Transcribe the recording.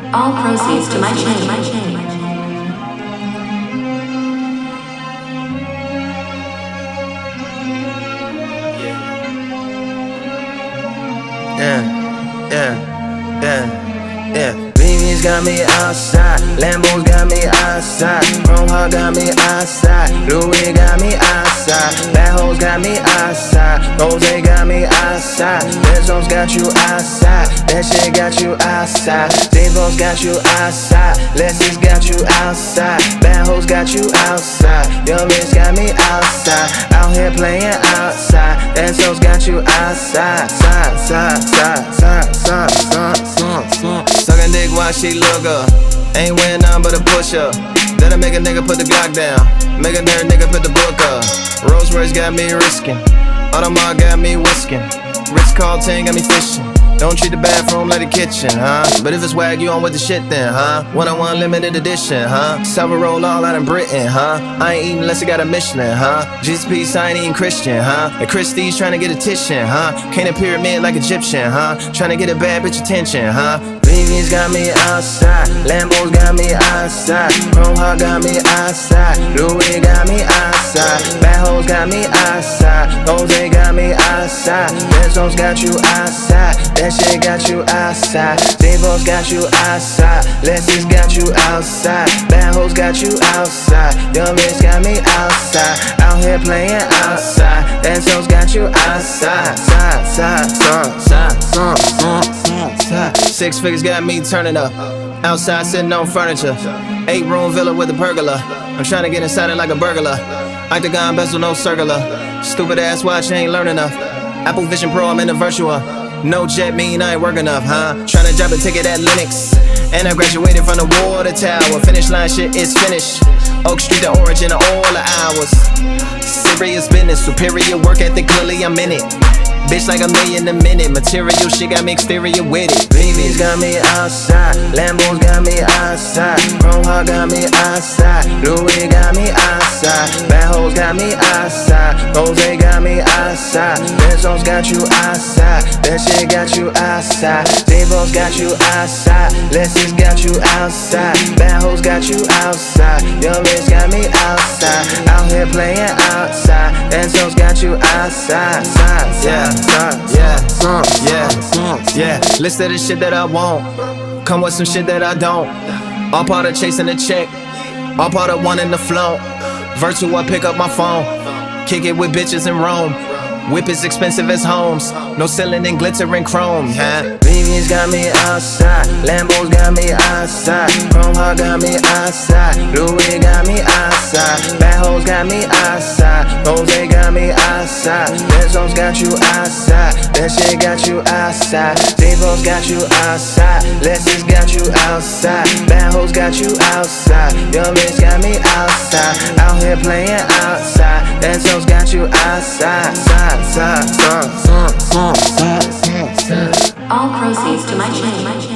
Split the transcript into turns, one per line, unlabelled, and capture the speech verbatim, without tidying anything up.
All proceeds to my chain. My chain.
Yeah, yeah, yeah, yeah. Vivian's got me outside, Lambos got me outside, Chrome Heart got me outside, Louis got me outside, Bad Hoes got me outside, Jose got me outside, Benzos got you outside, that shit got you outside, Davos got you outside, Leslie's got you outside, Bad Hoes got you outside, Young Miss got me outside, out here playing outside, Benzos got you outside, side, side, side, side, side, side, side, side. Sucking dick while she look up, ain't wearing nothing but a push-up. That'll make a nigga put the Glock down, make a nerd nigga put the book up. Rolls Royce got me risking, Audemars got me whisking, Ritz Carlton got me fishing. Don't treat the bathroom like the kitchen, huh? But if it's wag, you on with the shit then, huh? One-on-one limited edition, huh? Silver roll all out in Britain, huh? I ain't eating unless I got a Michelin, huh? Jesus peace, I ain't eating Christian, huh? And Christie's trying to get attention, huh? Can't a pyramid like Egyptian, huh? Trying to get a bad bitch attention, huh? Vivian's got me outside, Lambos got me outside, Chrome Heart got me outside, Louis got me outside, Bad Hoes got me outside, Jose got me outside, Benzos got you outside, that shit got you outside, Davos got you outside, Leslie's got you outside, Bad Hoes got you outside, Young Miss got me outside, out here playing outside, Benzos got you outside, side, side, side, side, side, side, side, side. Six figures got me turning up, outside sitting on furniture, eight room villa with a pergola, I'm trying to get inside it like a burglar, octagon bezel no circular, stupid ass watch ain't learn enough, Apple Vision Pro I'm in the virtual, no jet mean I ain't work enough, huh? Tryna drop a ticket at Linux, and I graduated from the water tower, finish line shit is finished, Oak Street to Origin of all the hours, serious business, superior work ethic, clearly I'm in it. Bitch like a million a minute, material shit got me exterior with it. Vivian's got me outside, Lambos got me outside, Chrome Heart got me outside, Louis got me outside, Bad Hoes got me outside, Jose got me outside, Benzos got you outside, that shit got you outside, Davos got you outside, Leslie's got you outside, Bad Hoes got you outside, Young Miss got me outside, out here playing outside, Benzos got you outside, side, side. Yeah, yeah, yeah, yeah. List of the shit that I want, come with some shit that I don't. All part of chasing the check, all part of wanting the flow. Virtual, I pick up my phone, kick it with bitches in Rome. Whip is expensive as homes, no ceiling and glitter and chrome, huh? Vivian's got me outside, Lambos got me outside, Chrome Heart got me outside, Louis got me outside, Bad Hoes got me outside, Jose got me outside, Benzos got you outside, that shit got you outside, Davos got you outside, Leslie's got you outside, Bad Hoes got you outside, Young Miss got me outside, out here playing outside, Benzos got you outside, side. Side, side, side, side, side, side, side.
All proceeds to my chain.